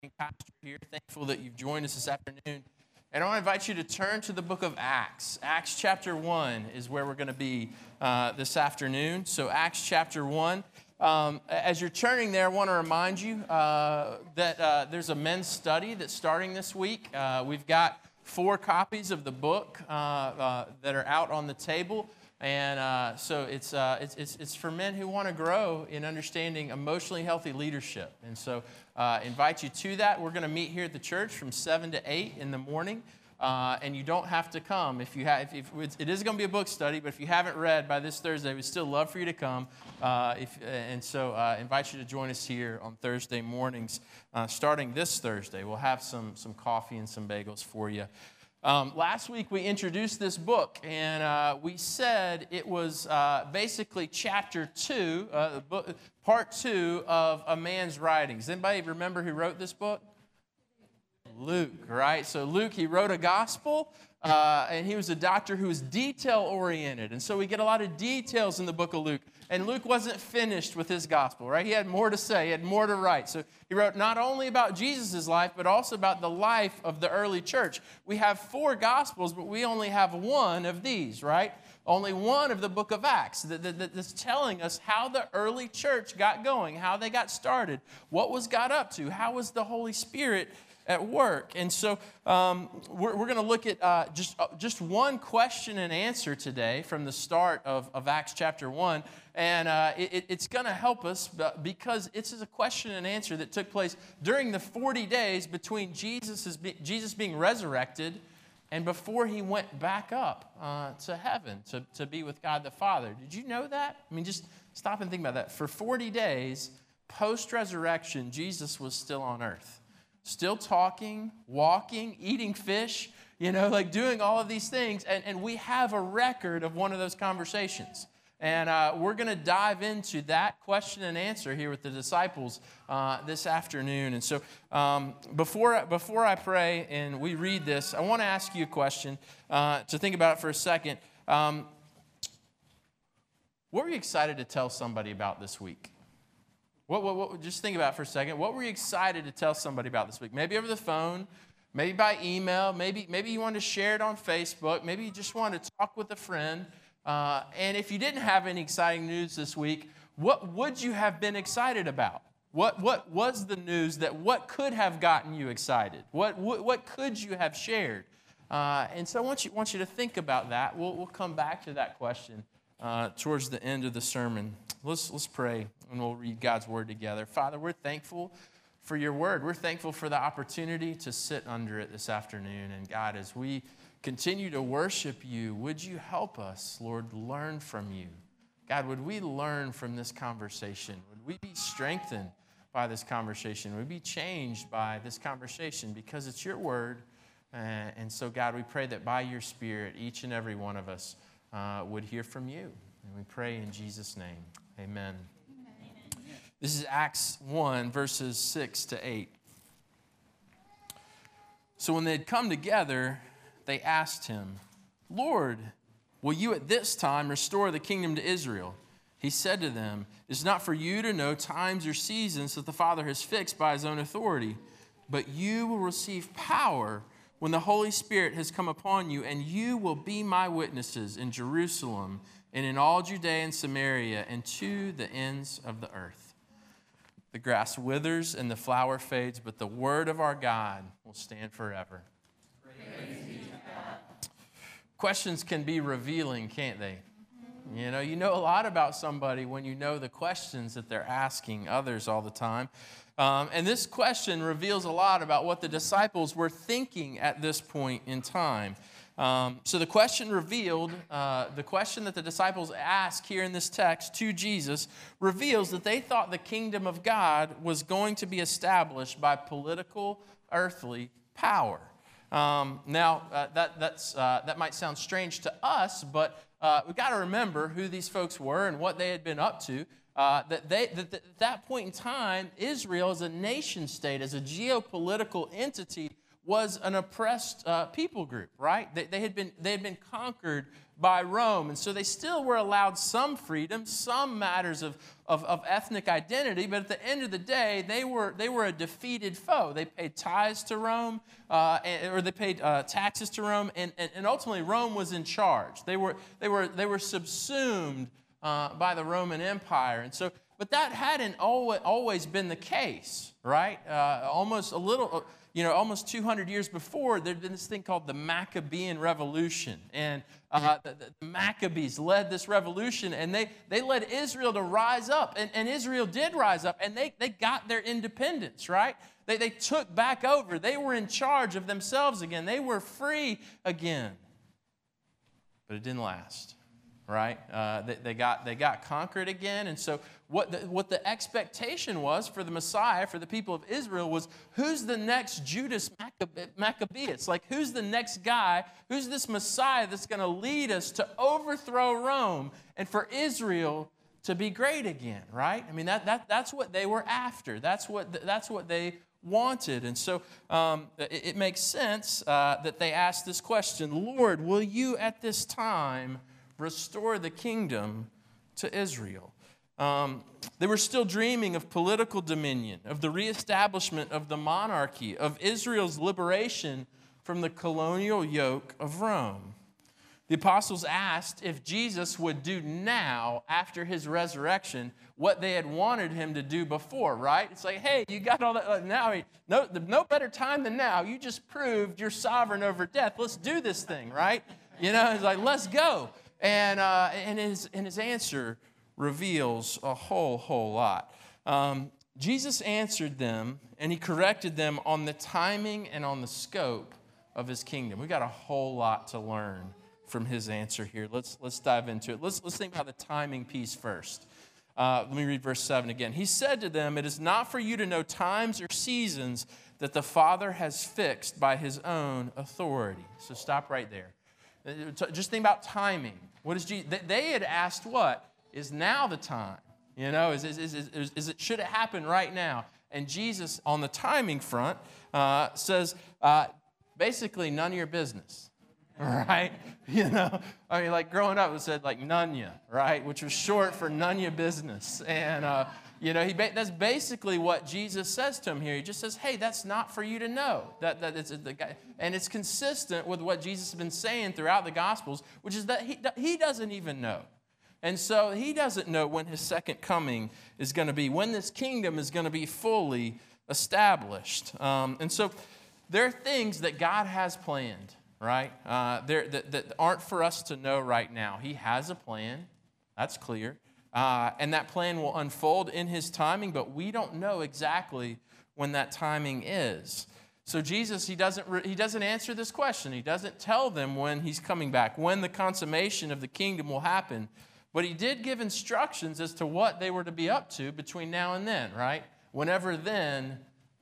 Pastor here. Thankful that you've joined us this afternoon. And I want to invite you to turn to the book of Acts. Acts chapter 1 is where we're going to be this afternoon. So Acts chapter 1. As you're turning there, I want to remind you that there's a men's study that's starting this week. We've got 4 copies of the book that are out on the table. And so it's for men who want to grow in understanding emotionally healthy leadership. And so invite you to that. We're going to meet here at the church from 7 to 8 in the morning. And you don't have to come. If it is going to be a book study, but if you haven't read by this Thursday, we'd still love for you to come. So invite you to join us here on Thursday mornings. Starting this Thursday, we'll have some coffee and some bagels for you. Last week we introduced this book, and we said it was basically chapter 2, part 2 of a man's writings. Anybody remember who wrote this book? Luke, right? So Luke, he wrote a gospel, and he was a doctor who was detail-oriented. And so we get a lot of details in the book of Luke. And Luke wasn't finished with his gospel, right? He had more to say, he had more to write. So he wrote not only about Jesus' life, but also about the life of the early church. We have 4 gospels, but we only have one of these, right? Only one of the book of Acts that's telling us how the early church got going, how they got started, what was God up to, how was the Holy Spirit at work. And so we're going to look at just one question and answer today from the start of Acts chapter 1. And it's going to help us because it's a question and answer that took place during the 40 days between Jesus being resurrected and before he went back up to heaven to be with God the Father. Did you know that? I mean, just stop and think about that. For 40 days, post-resurrection, Jesus was still on earth. Still talking, walking, eating fish, like doing all of these things. And we have a record of one of those conversations. And we're going to dive into that question and answer here with the disciples this afternoon. And so before I pray and we read this, I want to ask you a question to think about it for a second. What were you excited to tell somebody about this week? Just think about it for a second. What were you excited to tell somebody about this week? Maybe over the phone, maybe by email, maybe you wanted to share it on Facebook, maybe you just wanted to talk with a friend. And if you didn't have any exciting news this week, what would you have been excited about? What was the news what could have gotten you excited? What could you have shared? And so I want you to think about that. We'll come back to that question towards the end of the sermon. Let's pray and we'll read God's word together. Father, we're thankful for your word. We're thankful for the opportunity to sit under it this afternoon. And God, as we continue to worship you, would you help us, Lord, learn from you? God, would we learn from this conversation? Would we be strengthened by this conversation? Would we be changed by this conversation? Because it's your word. And so, God, we pray that by your Spirit, each and every one of us would hear from you. And we pray in Jesus' name. Amen. This is Acts 1, verses 6 to 8. So when they had come together, they asked him, Lord, will you at this time restore the kingdom to Israel? He said to them, it is not for you to know times or seasons that the Father has fixed by his own authority, but you will receive power when the Holy Spirit has come upon you, and you will be my witnesses in Jerusalem and in all Judea and Samaria and to the ends of the earth. The grass withers and the flower fades, but the word of our God will stand forever. Questions can be revealing, can't they? You know a lot about somebody when you know the questions that they're asking others all the time. And this question reveals a lot about what the disciples were thinking at this point in time. So the question revealed, the question that the disciples asked here in this text to Jesus reveals that they thought the kingdom of God was going to be established by political, earthly power. That might sound strange to us, but we've got to remember who these folks were and what they had been up to. At that point in time, Israel as a nation state, as a geopolitical entity, was an oppressed people group, right? They had been conquered by Rome, and so they still were allowed some freedom, some matters of ethnic identity, but at the end of the day, they were a defeated foe. They paid tithes to Rome, or they paid taxes to Rome, and ultimately Rome was in charge. They were subsumed by the Roman Empire, and so. But that hadn't always been the case, right? Almost 200 years before, there'd been this thing called the Maccabean Revolution. And the Maccabees led this revolution, and they led Israel to rise up. And Israel did rise up, and they got their independence, right? They took back over. They were in charge of themselves again. They were free again. But it didn't last. Right? They got conquered again. And so what the expectation was for the Messiah, for the people of Israel, was who's the next Judas Maccabeus? Like, who's the next guy? Who's this Messiah that's going to lead us to overthrow Rome and for Israel to be great again, right? I mean, that's what they were after. That's what they wanted. And so it makes sense that they asked this question, Lord, will you at this time restore the kingdom to Israel? They were still dreaming of political dominion, of the reestablishment of the monarchy, of Israel's liberation from the colonial yoke of Rome. The apostles asked if Jesus would do now, after his resurrection, what they had wanted him to do before, right? It's like, hey, you got all that now. I mean, no better time than now. You just proved you're sovereign over death. Let's do this thing, right? You know, it's like, let's go. And his answer reveals a whole lot. Jesus answered them, and he corrected them on the timing and on the scope of his kingdom. We got a whole lot to learn from his answer here. Let's dive into it. Let's think about the timing piece first. Let me read verse 7 again. He said to them, "It is not for you to know times or seasons that the Father has fixed by his own authority." So stop right there. Just think about timing. What is Jesus? They had asked, "What is now the time? You know, should it happen right now?" And Jesus, on the timing front, says, basically, none of your business, right? You know, I mean, like growing up, it said like none ya, right, which was short for none ya business, and you know, that's basically what Jesus says to him here. He just says, "Hey, that's not for you to know." And it's consistent with what Jesus has been saying throughout the Gospels, which is that he doesn't even know. And so he doesn't know when his second coming is going to be, when this kingdom is going to be fully established. And so there are things that God has planned, right, that aren't for us to know right now. He has a plan. That's clear. And that plan will unfold in his timing, but we don't know exactly when that timing is. So Jesus, he doesn't answer this question. He doesn't tell them when he's coming back, when the consummation of the kingdom will happen. But he did give instructions as to what they were to be up to between now and then, right? Whenever then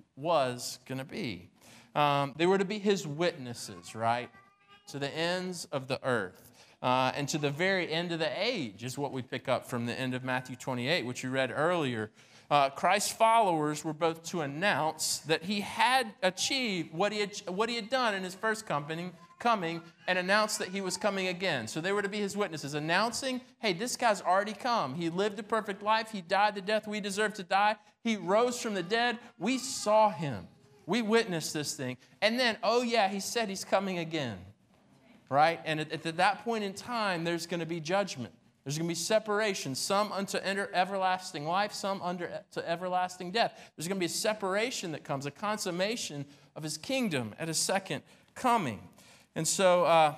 was going to be. They were to be his witnesses, right? To the ends of the earth. And to the very end of the age is what we pick up from the end of Matthew 28, which you read earlier. Christ's followers were both to announce that he had achieved what he had done in his first coming, and announce that he was coming again. So they were to be his witnesses, announcing, hey, this guy's already come. He lived a perfect life. He died the death we deserve to die. He rose from the dead. We saw him. We witnessed this thing. And then, oh yeah, he said he's coming again. Right? And at that point in time, there's going to be judgment. There's going to be separation, some unto everlasting life, some to everlasting death. There's going to be a separation that comes, a consummation of his kingdom at his second coming. And so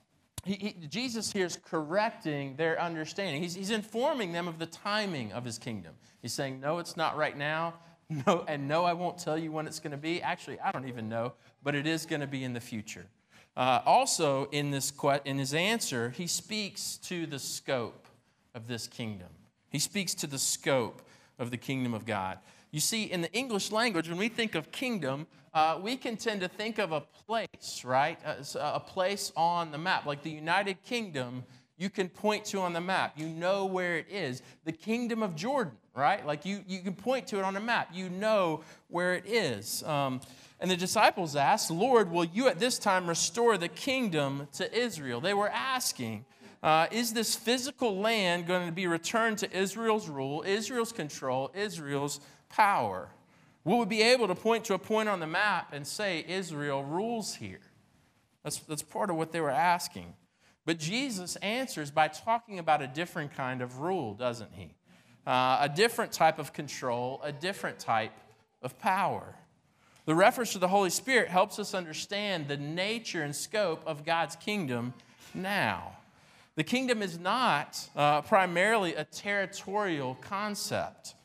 Jesus here is correcting their understanding. He's informing them of the timing of his kingdom. He's saying, no, it's not right now. No, I won't tell you when it's going to be. Actually, I don't even know, but it is going to be in the future. Also, in his answer, he speaks to the scope of this kingdom. He speaks to the scope of the kingdom of God. You see, in the English language, when we think of kingdom, we can tend to think of a place, right? A place on the map. Like the United Kingdom, you can point to on the map. You know where it is. The kingdom of Jordan, right? Like you can point to it on a map. You know where it is. And the disciples asked, Lord, will you at this time restore the kingdom to Israel? They were asking, is this physical land going to be returned to Israel's rule, Israel's control, Israel's power? Will we be able to point to a point on the map and say Israel rules here? That's part of what they were asking. But Jesus answers by talking about a different kind of rule, doesn't he? A different type of control, a different type of power. The reference to the Holy Spirit helps us understand the nature and scope of God's kingdom now. The kingdom is not primarily a territorial concept.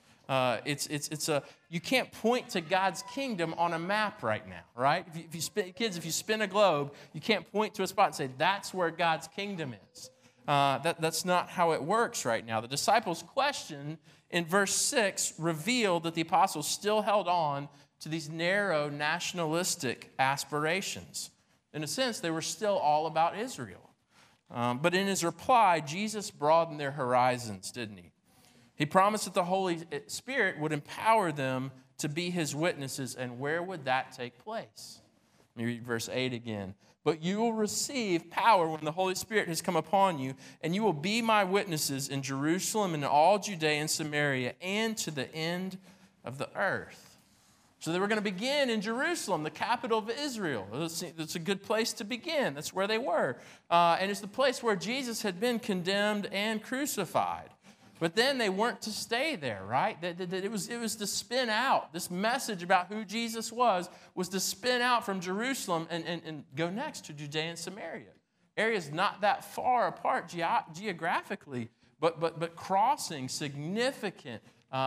You can't point to God's kingdom on a map right now, right? If you spin a globe, you can't point to a spot and say, that's where God's kingdom is. That's not how it works right now. The disciples' question in verse 6 revealed that the apostles still held on to these narrow nationalistic aspirations. In a sense, they were still all about Israel. But in his reply, Jesus broadened their horizons, didn't he? He promised that the Holy Spirit would empower them to be his witnesses. And where would that take place? Let me read verse 8 again. But you will receive power when the Holy Spirit has come upon you, and you will be my witnesses in Jerusalem and all Judea and Samaria and to the end of the earth. So they were going to begin in Jerusalem, the capital of Israel. It's a good place to begin. That's where they were. And it's the place where Jesus had been condemned and crucified. But then they weren't to stay there, right? It was to spin out. This message about who Jesus was to spin out from Jerusalem and go next to Judea and Samaria. Areas not that far apart geographically, but crossing significant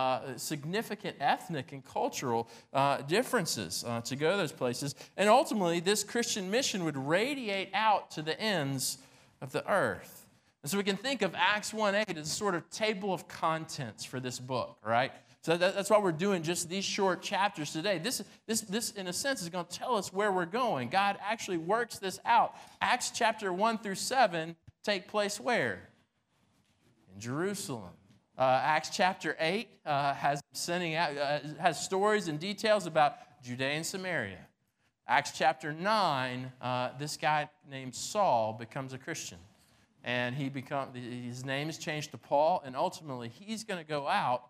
ethnic and cultural differences to go to those places. And ultimately, this Christian mission would radiate out to the ends of the earth. And so we can think of Acts 1:8 as a sort of table of contents for this book, right? So that's why we're doing just these short chapters today. This, in a sense, is going to tell us where we're going. God actually works this out. Acts chapter 1 through 7 take place where? In Jerusalem. Acts chapter 8 has stories and details about Judea and Samaria. Acts chapter 9, this guy named Saul becomes a Christian. And his name is changed to Paul, and ultimately he's going to go out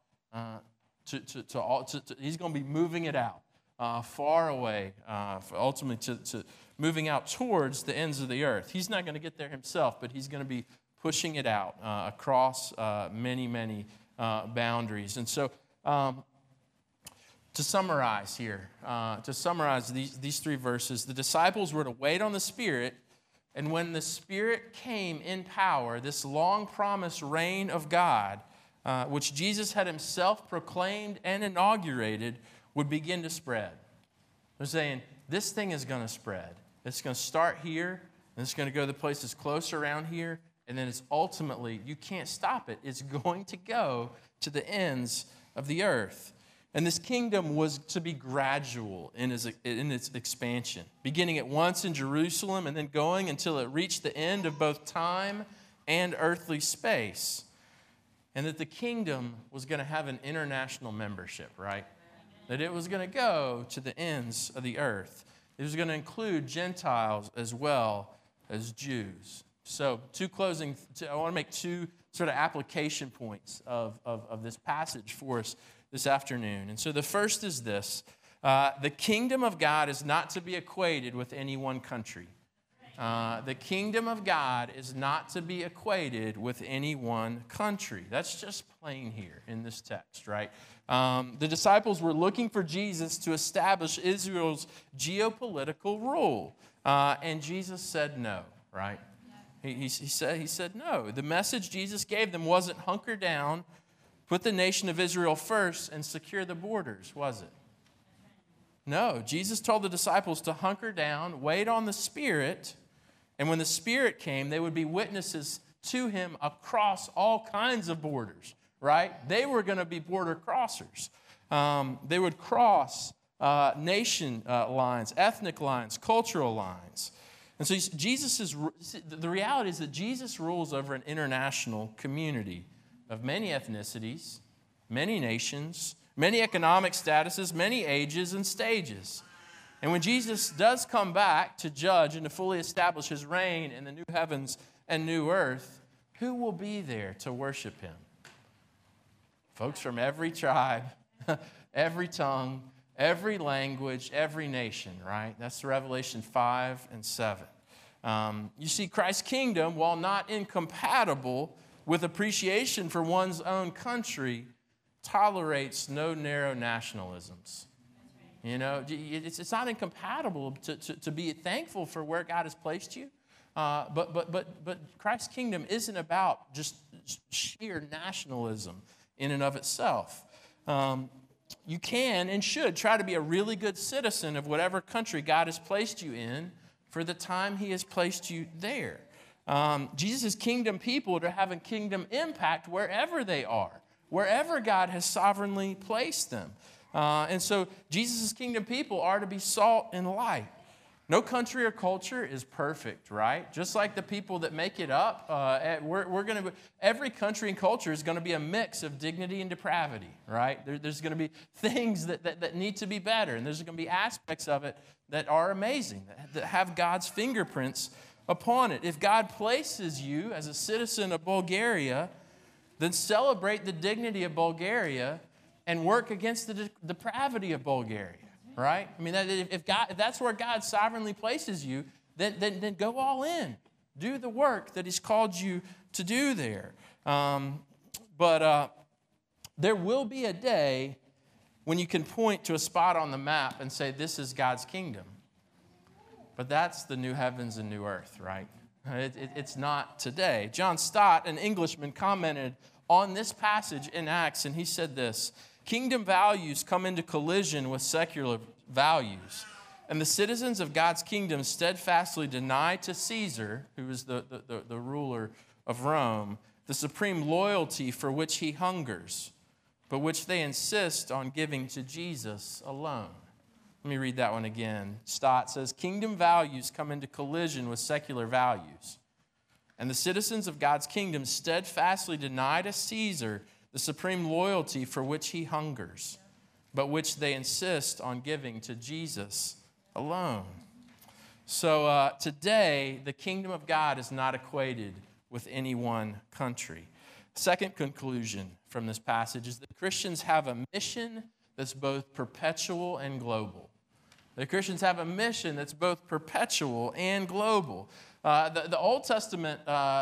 he's going to be moving it out far away, ultimately to moving out towards the ends of the earth. He's not going to get there himself, but he's going to be pushing it out across many boundaries. And so to summarize here, these three verses, the disciples were to wait on the Spirit, and when the Spirit came in power, this long-promised reign of God, which Jesus had himself proclaimed and inaugurated, would begin to spread. They're saying, this thing is going to spread. It's going to start here, and it's going to go to the places close around here, and then it's ultimately, you can't stop it. It's going to go to the ends of the earth. And this kingdom was to be gradual in its expansion, beginning at once in Jerusalem and then going until it reached the end of both time and earthly space. And that the kingdom was going to have an international membership, right? That it was going to go to the ends of the earth. It was going to include Gentiles as well as Jews. So, I want to make two sort of application points of this passage for us this afternoon. And so the first is this. The kingdom of God is not to be equated with any one country. The kingdom of God is not to be equated with any one country. That's just plain here in this text, right? The disciples were looking for Jesus to establish Israel's geopolitical rule. And Jesus said no, right? He said no. The message Jesus gave them wasn't hunker down, put the nation of Israel first, and secure the borders, was it? No. Jesus told the disciples to hunker down, wait on the Spirit, and when the Spirit came, they would be witnesses to him across all kinds of borders, right? They were going to be border crossers. They would cross nation lines, ethnic lines, cultural lines. And so the reality is that Jesus rules over an international community of many ethnicities, many nations, many economic statuses, many ages and stages. And when Jesus does come back to judge and to fully establish his reign in the new heavens and new earth, who will be there to worship him? Folks from every tribe, every tongue, every language, every nation, right? That's Revelation 5 and 7. You see, Christ's kingdom, while not incompatible with appreciation for one's own country, tolerates no narrow nationalisms. You know, it's not incompatible to be thankful for where God has placed you. But Christ's kingdom isn't about just sheer nationalism in and of itself. You can and should try to be a really good citizen of whatever country God has placed you in for the time he has placed you there. Jesus' kingdom people are having kingdom impact wherever they are, wherever God has sovereignly placed them. And so Jesus' kingdom people are to be salt and light. No country or culture is perfect, right? Just like the people that make it up, every country and culture is going to be a mix of dignity and depravity, right? There's going to be things that need to be better, and there's going to be aspects of it that are amazing, that have God's fingerprints upon it. If God places you as a citizen of Bulgaria, then celebrate the dignity of Bulgaria and work against the depravity of Bulgaria. Right? I mean, if that's where God sovereignly places you, then go all in. Do the work that he's called you to do there. But there will be a day when you can point to a spot on the map and say, this is God's kingdom. But that's the new heavens and new earth, right? It's not today. John Stott, an Englishman, commented on this passage in Acts, and he said this: kingdom values come into collision with secular values, and the citizens of God's kingdom steadfastly deny to Caesar, who is the ruler of Rome, the supreme loyalty for which he hungers, but which they insist on giving to Jesus alone. Let me read that one again. Stott says, kingdom values come into collision with secular values, and the citizens of God's kingdom steadfastly deny to Caesar the supreme loyalty for which he hungers, but which they insist on giving to Jesus alone. So today, the kingdom of God is not equated with any one country. Second conclusion from this passage is that Christians have a mission that's both perpetual and global. The Christians have a mission that's both perpetual and global. The Old Testament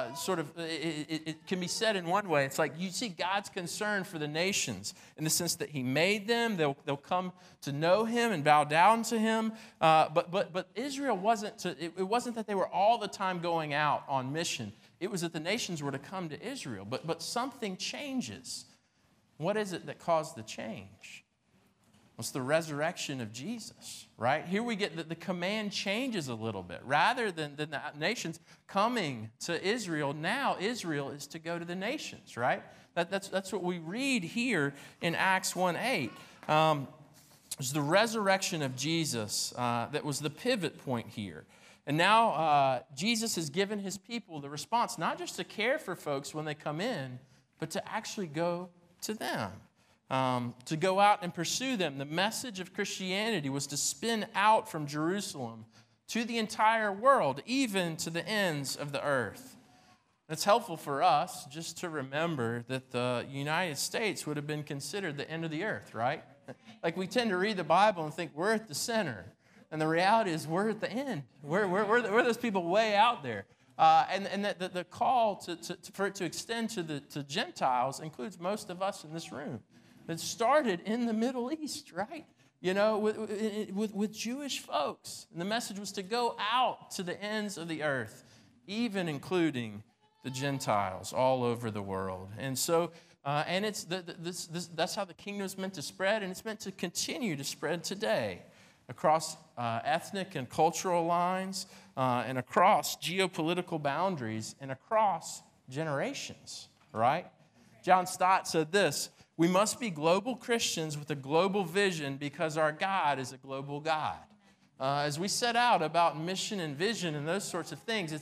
it can be said in one way. It's like you see God's concern for the nations in the sense that he made them. They'll come to know him and bow down to him. But Israel wasn't. It wasn't that they were all the time going out on mission. It was that the nations were to come to Israel. But something changes. What is it that caused the change? It's the resurrection of Jesus, right? Here we get that the command changes a little bit. Rather than the nations coming to Israel, now Israel is to go to the nations, right? That's what we read here in Acts 1:8. It's the resurrection of Jesus that was the pivot point here. And now Jesus has given his people the response, not just to care for folks when they come in, but to actually go to them. To go out and pursue them. The message of Christianity was to spin out from Jerusalem to the entire world, even to the ends of the earth. It's helpful for us just to remember that the United States would have been considered the end of the earth, right? Like we tend to read the Bible and think we're at the center. And the reality is we're at the end. We're those people way out there. And that the call for it to extend to Gentiles includes most of us in this room. It started in the Middle East, right? You know, with Jewish folks. And the message was to go out to the ends of the earth, even including the Gentiles all over the world. And so, and it's that's how the kingdom is meant to spread, and it's meant to continue to spread today across ethnic and cultural lines, and across geopolitical boundaries, and across generations, right? John Stott said this: we must be global Christians with a global vision because our God is a global God. As we set out about mission and vision and those sorts of things,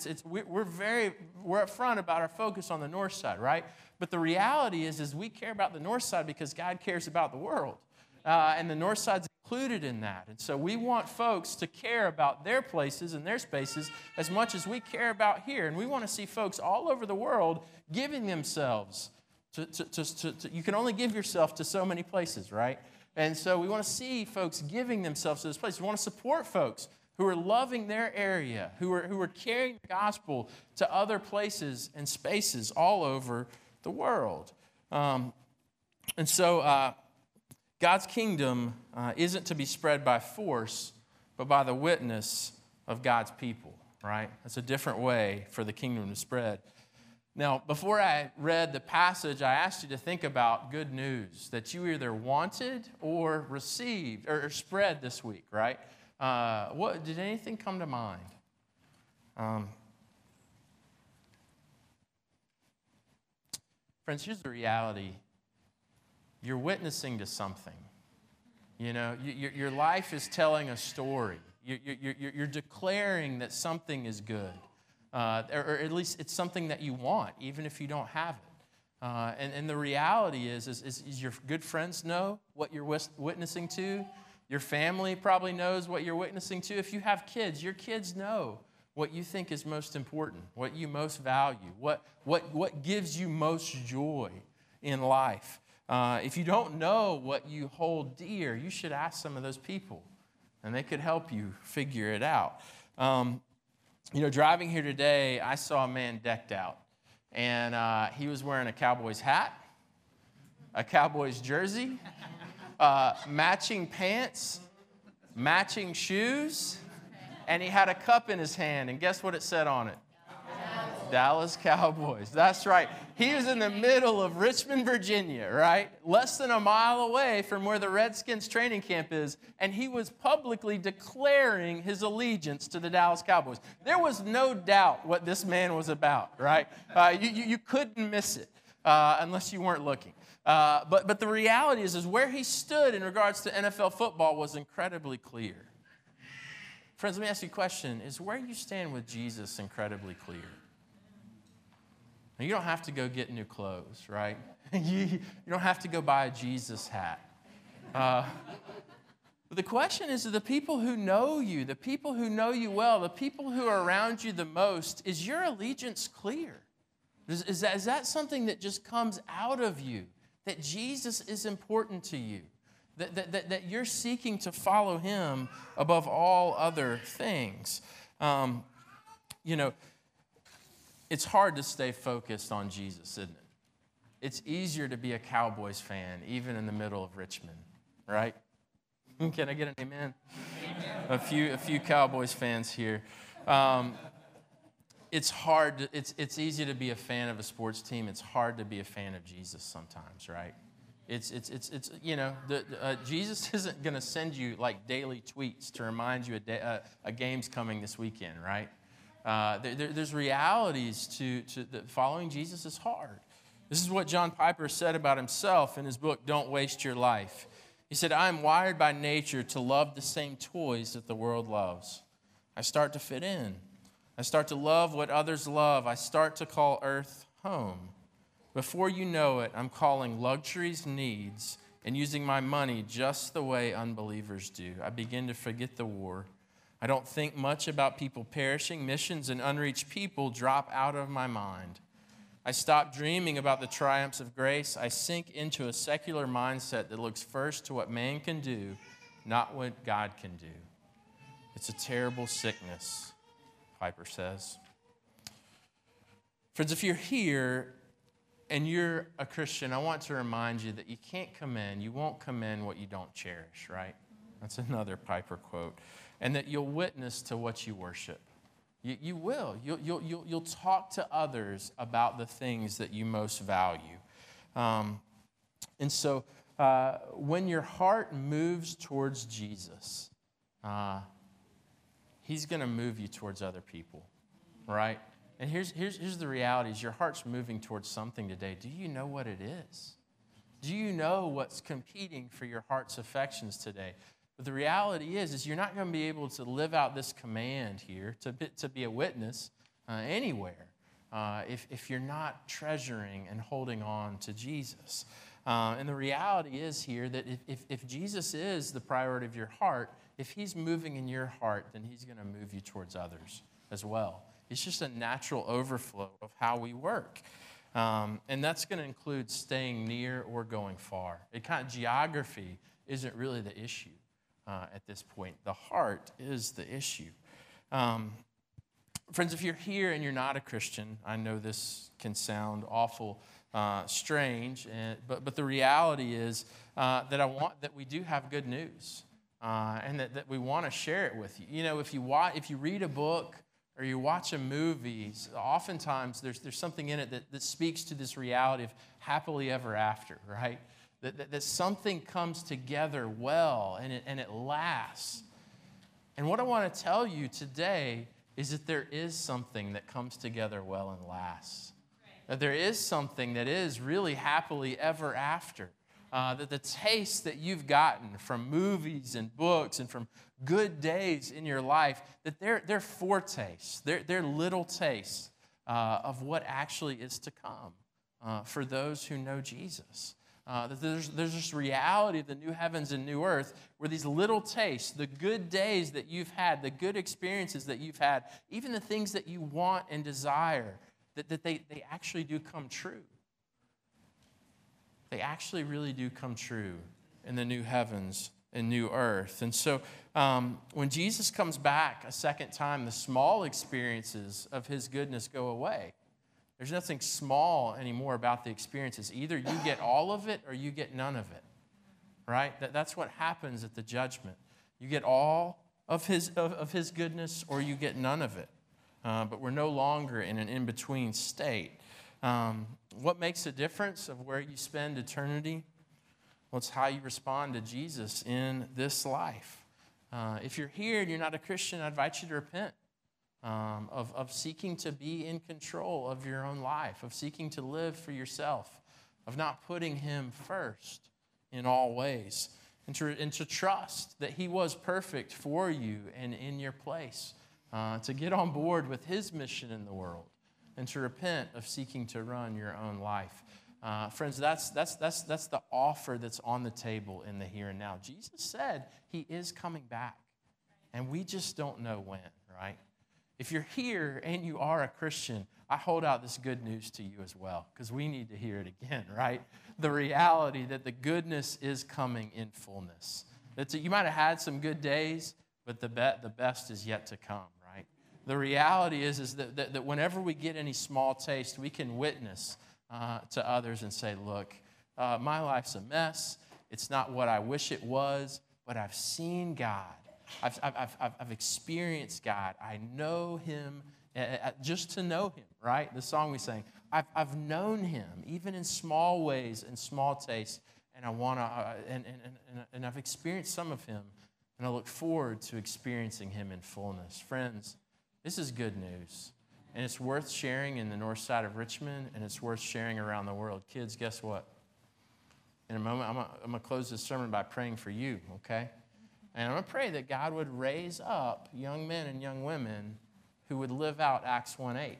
we're up front about our focus on the north side, right? But the reality is we care about the north side because God cares about the world. And the north side's included in that. And so we want folks to care about their places and their spaces as much as we care about here. And we want to see folks all over the world giving themselves you can only give yourself to so many places, right? And so we want to see folks giving themselves to this place. We want to support folks who are loving their area, who are carrying the gospel to other places and spaces all over the world. And so God's kingdom isn't to be spread by force, but by the witness of God's people, right? That's a different way for the kingdom to spread. Now, before I read the passage, I asked you to think about good news that you either wanted or received or spread this week, right? Did anything come to mind? Friends, here's the reality. You're witnessing to something. You know, your life is telling a story. You're declaring that something is good. Or at least it's something that you want, even if you don't have it. And the reality is your good friends know what you're witnessing to. Your family probably knows what you're witnessing to. If you have kids, your kids know what you think is most important, what you most value, what gives you most joy in life. If you don't know what you hold dear, you should ask some of those people, and they could help you figure it out. Driving here today, I saw a man decked out, and he was wearing a Cowboys hat, a Cowboys jersey, matching pants, matching shoes, and he had a cup in his hand, and guess what it said on it? Dallas Cowboys. That's right. He was in the middle of Richmond, Virginia, right? Less than a mile away from where the Redskins training camp is, and he was publicly declaring his allegiance to the Dallas Cowboys. There was no doubt what this man was about, right? You couldn't miss it unless you weren't looking. But the reality is where he stood in regards to NFL football was incredibly clear. Friends, let me ask you a question. Is where you stand with Jesus incredibly clear? You don't have to go get new clothes, right? You don't have to go buy a Jesus hat. But the question is, the people who know you, the people who know you well, the people who are around you the most, is your allegiance clear? Is that something that just comes out of you, that Jesus is important to you, that you're seeking to follow him above all other things? It's hard to stay focused on Jesus, isn't it? It's easier to be a Cowboys fan, even in the middle of Richmond, right? Can I get an amen? Amen. A few Cowboys fans here. It's hard. It's easy to be a fan of a sports team. It's hard to be a fan of Jesus sometimes, right? Jesus isn't going to send you like daily tweets to remind you a game's coming this weekend, right? There's realities to following Jesus is hard. This is what John Piper said about himself in his book, Don't Waste Your Life. He said, I am wired by nature to love the same toys that the world loves. I start to fit in. I start to love what others love. I start to call earth home. Before you know it, I'm calling luxuries needs and using my money just the way unbelievers do. I begin to forget the war. I don't think much about people perishing. Missions and unreached people drop out of my mind. I stop dreaming about the triumphs of grace. I sink into a secular mindset that looks first to what man can do, not what God can do. It's a terrible sickness, Piper says. Friends, if you're here and you're a Christian, I want to remind you that you won't commend what you don't cherish, right? That's another Piper quote. And that you'll witness to what you worship. You will. You'll talk to others about the things that you most value. And so when your heart moves towards Jesus, he's going to move you towards other people, right? And here's the reality is your heart's moving towards something today. Do you know what it is? Do you know what's competing for your heart's affections today? But the reality is you're not going to be able to live out this command here to be a witness anywhere if you're not treasuring and holding on to Jesus. And the reality is here that if Jesus is the priority of your heart, if he's moving in your heart, then he's going to move you towards others as well. It's just a natural overflow of how we work. And that's going to include staying near or going far. Geography isn't really the issue at this point. The heart is the issue. Friends, if you're here and you're not a Christian, I know this can sound awful strange, but the reality is that we do have good news, and that we want to share it with you. You know, if you read a book or you watch a movie, oftentimes there's something in it that speaks to this reality of happily ever after, right? That something comes together well and it lasts. And what I want to tell you today is that there is something that comes together well and lasts. That there is something that is really happily ever after. That the taste that you've gotten from movies and books and from good days in your life, that they're foretastes, they're little tastes of what actually is to come for those who know Jesus. That there's this reality of the new heavens and new earth where these little tastes, the good days that you've had, the good experiences that you've had, even the things that you want and desire, that they actually do come true. They actually really do come true in the new heavens and new earth. And so when Jesus comes back a second time, the small experiences of his goodness go away. There's nothing small anymore about the experiences. Either you get all of it or you get none of it, right? That's what happens at the judgment. You get all of his goodness or you get none of it. But we're no longer in an in-between state. What makes a difference of where you spend eternity? Well, it's how you respond to Jesus in this life. If you're here and you're not a Christian, I invite you to repent. Of seeking to be in control of your own life, of seeking to live for yourself, of not putting him first in all ways, and to trust that he was perfect for you and in your place, to get on board with his mission in the world, and to repent of seeking to run your own life. Friends, that's the offer that's on the table in the here and now. Jesus said he is coming back, and we just don't know when, right? If you're here and you are a Christian, I hold out this good news to you as well, because we need to hear it again, right? The reality that the goodness is coming in fullness. You might have had some good days, but the best is yet to come, right? The reality is that whenever we get any small taste, we can witness to others and say, look, my life's a mess. It's not what I wish it was, but I've seen God. I've experienced God. I know him just to know him, right? The song we sang. I've known him, even in small ways and small tastes, and I want to, and I've experienced some of him, and I look forward to experiencing him in fullness. Friends, this is good news, and it's worth sharing in the north side of Richmond, and it's worth sharing around the world. Kids, guess what? In a moment, I'm going to close this sermon by praying for you, okay? And I'm going to pray that God would raise up young men and young women who would live out Acts 1:8.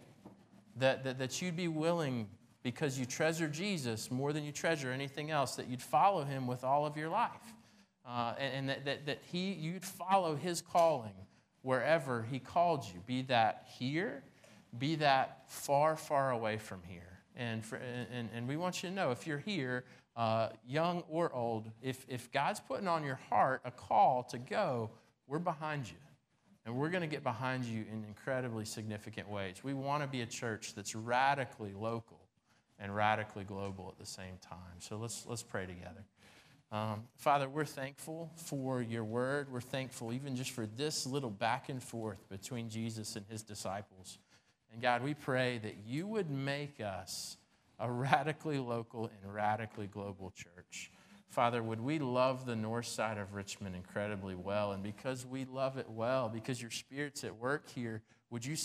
That you'd be willing, because you treasure Jesus more than you treasure anything else, that you'd follow him with all of your life. And that you'd follow his calling wherever he called you, be that here, be that far, far away from here. And we want you to know, if you're here, young or old, if God's putting on your heart a call to go, we're behind you. And we're going to get behind you in incredibly significant ways. We want to be a church that's radically local and radically global at the same time. So let's pray together. Father, we're thankful for your word. We're thankful even just for this little back and forth between Jesus and his disciples. And God, we pray that you would make us a radically local and radically global church. Father, would we love the north side of Richmond incredibly well? And because we love it well, because your Spirit's at work here, would your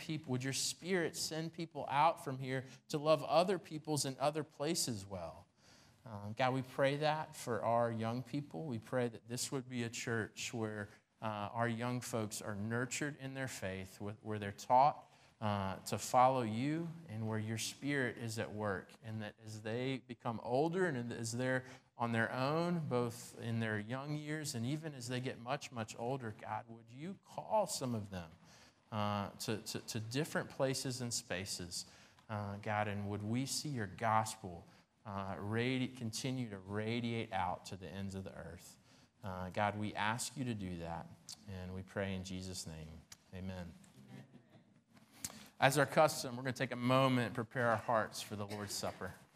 Spirit send people out from here to love other peoples in other places well? God, we pray that for our young people. We pray that this would be a church where our young folks are nurtured in their faith, where they're taught to follow you and where your Spirit is at work. And that as they become older and as they're on their own, both in their young years and even as they get much, much older, God, would you call some of them to different places and spaces, God, and would we see your gospel continue to radiate out to the ends of the earth. God, we ask you to do that, and we pray in Jesus' name. Amen. As our custom, we're going to take a moment and prepare our hearts for the Lord's Supper.